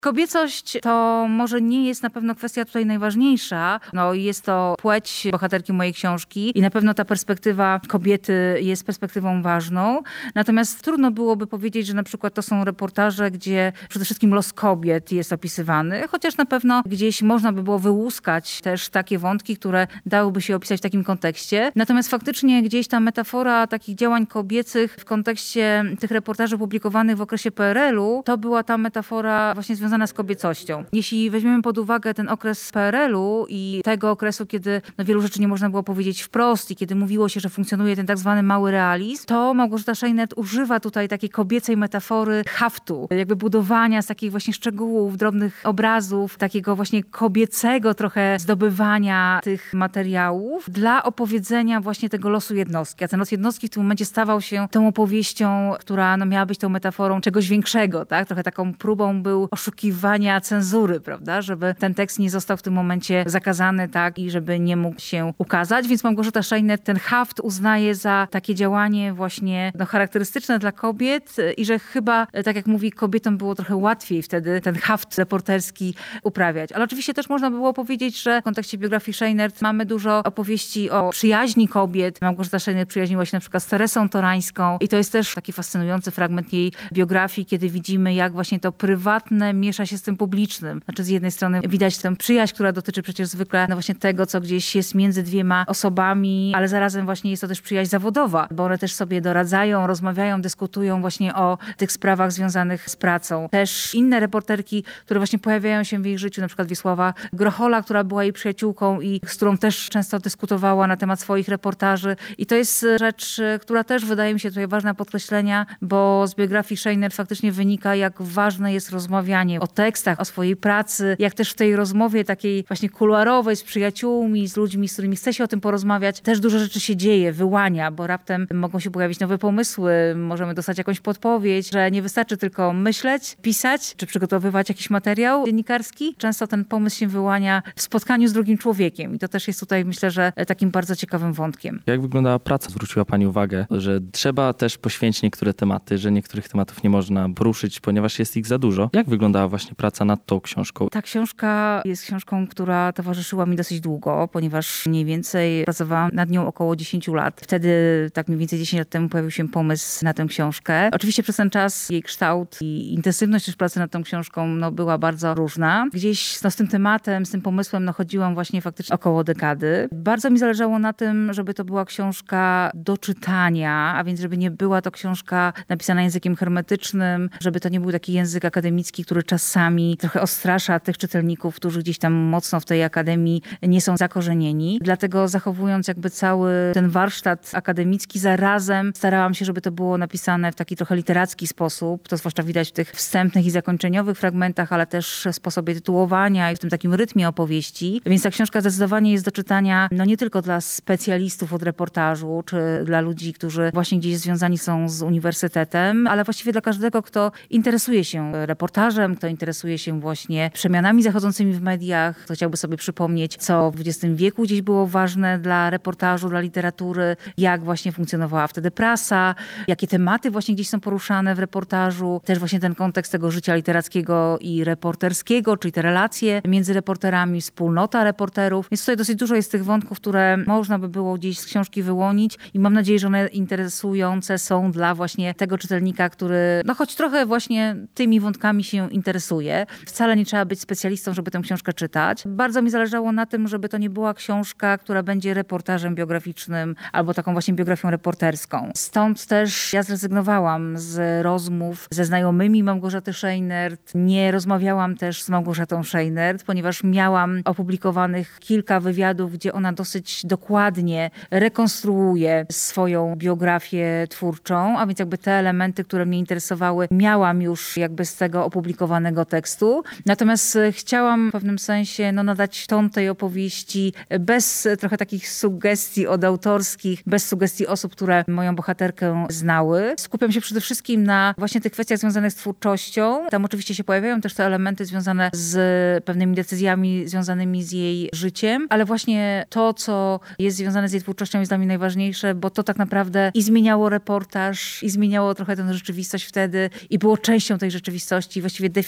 Kobiecość to może nie jest na pewno kwestia tutaj najważniejsza. Jest to płeć bohaterki mojej książki i na pewno ta perspektywa kobiety jest perspektywą ważną. Natomiast trudno byłoby powiedzieć, że na przykład to są reportaże, gdzie przede wszystkim los kobiet jest opisywany, chociaż na pewno gdzieś można by było wyłuskać też takie wątki, które dałyby się opisać w takim kontekście. Natomiast faktycznie gdzieś ta metafora takich działań kobiecych w kontekście tych reportaży publikowanych w okresie PRL-u, to była ta metafora właśnie związana z kobiecością. Jeśli weźmiemy pod uwagę ten okres PRL-u i tego okresu, kiedy wielu rzeczy nie można było powiedzieć wprost i kiedy mówiło się, że funkcjonuje ten tak zwany mały realizm, to Małgorzata Szejnert używa tutaj takiej kobiecej metafory haftu, jakby budowania z takich właśnie szczegółów, drobnych obrazów, takiego właśnie kobiecego trochę zdobywania tych materiałów dla opowiedzenia właśnie tego losu jednostki. A ten los jednostki w tym momencie stawał się tą opowieścią, która miała być tą metaforą czegoś większego, tak? Trochę taką próbą był oszukiwania cenzury, prawda? Żeby ten tekst nie został w tym momencie zakazany, tak? I żeby nie mógł się ukazać. Więc Małgorzata Szejnert ten haft uznaje za takie działanie właśnie charakterystyczne dla kobiet i że chyba, tak jak mówi, kobietom było trochę łatwiej wtedy ten haft reporterski uprawiać. Ale oczywiście też można by było powiedzieć, że w kontekście biografii Szejnert mamy dużo opowieści o przyjaźni kobiet. Małgorzata Szejnert przyjaźniła się na przykład z Teresą Torańską i to jest też taki fascynujący fragment jej biografii, kiedy widzimy, jak właśnie to prywatne miesza się z tym publicznym. Znaczy z jednej strony widać tę przyjaźń, która dotyczy przecież zwykle właśnie tego, co gdzieś jest między dwiema osobami, ale zarazem właśnie jest to też przyjaźń zawodowa, bo one też sobie doradzają, rozmawiają, dyskutują właśnie o tych sprawach związanych z pracą. Też inne reporterki, które właśnie pojawiają się w jej życiu, na przykład Wiesława Grochola, która była jej przyjaciółką i z którą też często dyskutowała na temat swoich reportaży. I to jest rzecz, która też wydaje mi się tutaj ważna podkreślenia, bo z biografii Szejnert faktycznie wynika, jak ważne jest rozmawianie o tekstach, o swojej pracy, jak też w tej rozmowie takiej właśnie kuluarowej z przyjaciółmi, z ludźmi, z którymi chce się o tym porozmawiać, też dużo rzeczy się dzieje, wyłania, bo raptem mogą się pojawić nowe pomysły, możemy dostać jakąś podpowiedź, że nie wystarczy tylko myśleć, pisać, czy przygotowywać jakiś materiał dziennikarski. Często ten pomysł się wyłania w spotkaniu z drugim człowiekiem i to też jest tutaj, myślę, że takim bardzo ciekawym wątkiem. Jak wyglądała praca? Zwróciła pani uwagę, że trzeba też poświęcić niektóre tematy, że niektórych tematów nie można poruszyć, ponieważ jest ich za dużo. Jak wyglądała właśnie praca nad tą książką? Ta książka jest książką, która towarzyszyła mi dosyć długo, ponieważ mniej więcej pracowałam nad nią około 10 lat. Wtedy, tak mniej więcej 10 lat temu pojawił się pomysł na tę książkę. Oczywiście przez ten czas jej kształt i intensywność też pracy nad tą książką była bardzo różna. Gdzieś z tym tematem, z tym pomysłem chodziłam właśnie faktycznie około dekady. Bardzo mi zależało na tym, żeby to była książka do czytania, a więc żeby nie była to książka napisana językiem hermetycznym, żeby to nie był taki język akademicki, który czasami trochę odstrasza tych czytelników, którzy gdzieś tam mocno w tej akademii nie są zakorzenieni. Dlatego zachowując jakby cały ten warsztat akademicki, zarazem starałam się, żeby to było napisane w taki trochę literacki sposób. To zwłaszcza widać w tych wstępnych i zakończeniowych fragmentach, ale też w sposobie tytułowania i w tym takim rytmie opowieści. Więc ta książka zdecydowanie jest do czytania nie tylko dla specjalistów od reportażu, czy dla ludzi, którzy właśnie gdzieś związani są z uniwersytetem, ale właściwie dla każdego, kto interesuje się reportażem, kto interesuje się właśnie przemianami zachodzącymi w mediach, kto chciałby sobie przypomnieć, co w XX wieku gdzieś było ważne dla reportażu, dla literatury, jak właśnie funkcjonowała wtedy prasa, jakie tematy właśnie gdzieś są poruszane w reportażu, też właśnie ten kontekst tego życia literackiego i reporterskiego, czyli te relacje między reporterami, wspólnota reporterów. Więc tutaj dosyć dużo jest tych wątków, które można by było gdzieś z książki wyłonić i mam nadzieję, że one interesujące są dla właśnie tego czytelnika, który choć trochę właśnie tymi wątkami się interesuje. Wcale nie trzeba być specjalistą, żeby tę książkę czytać. Bardzo mi zależało na tym, żeby to nie była książka, która będzie reportażem biograficznym albo taką właśnie biografią reporterską. Stąd też ja zrezygnowałam z rozmów ze znajomymi Małgorzaty Szejnert. Nie rozmawiałam też z Małgorzatą Szejnert, ponieważ miałam opublikowanych kilka wywiadów, gdzie ona dosyć dokładnie rekonstruuje swoją biografię twórczą, a więc jakby te elementy, które mnie interesowały, miałam już jakby z tego opublikowanego tekstu. Natomiast chciałam w pewnym sensie nadać ton tej opowieści bez trochę takich sugestii odautorskich, bez sugestii osób, które moją bohaterkę znały. Skupiam się przede wszystkim na właśnie tych kwestiach związanych z twórczością. Tam oczywiście się pojawiają też te elementy związane z pewnymi decyzjami związanymi z jej życiem, ale właśnie to, co jest związane z jej twórczością, jest dla mnie najważniejsze, bo to tak naprawdę i zmieniało reportaż, i zmieniało trochę tę rzeczywistość wtedy i było częścią tej rzeczywistości, właściwie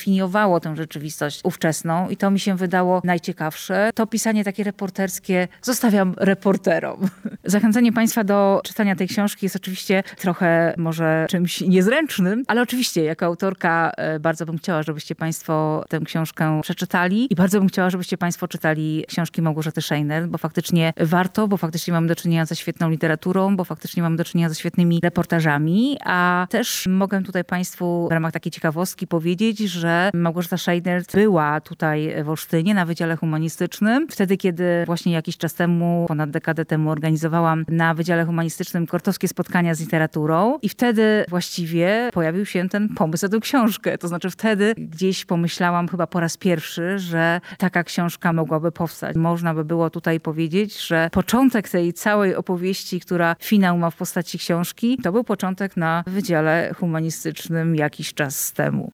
definiowało tę rzeczywistość ówczesną i to mi się wydało najciekawsze. To pisanie takie reporterskie zostawiam reporterom. Zachęcenie Państwa do czytania tej książki jest oczywiście trochę może czymś niezręcznym, ale oczywiście jako autorka bardzo bym chciała, żebyście Państwo tę książkę przeczytali i bardzo bym chciała, żebyście Państwo czytali książki Małgorzaty Szejner, bo faktycznie warto, bo faktycznie mamy do czynienia ze świetną literaturą, bo faktycznie mamy do czynienia ze świetnymi reportażami, a też mogę tutaj Państwu w ramach takiej ciekawostki powiedzieć, że Małgorzata Szejner była tutaj w Olsztynie na Wydziale Humanistycznym. Wtedy, kiedy właśnie jakiś czas temu, ponad dekadę temu organizowałam na Wydziale Humanistycznym kortowskie spotkania z literaturą i wtedy właściwie pojawił się ten pomysł na tę książkę. To znaczy wtedy gdzieś pomyślałam chyba po raz pierwszy, że taka książka mogłaby powstać. Można by było tutaj powiedzieć, że początek tej całej opowieści, która finał ma w postaci książki, to był początek na Wydziale Humanistycznym jakiś czas temu.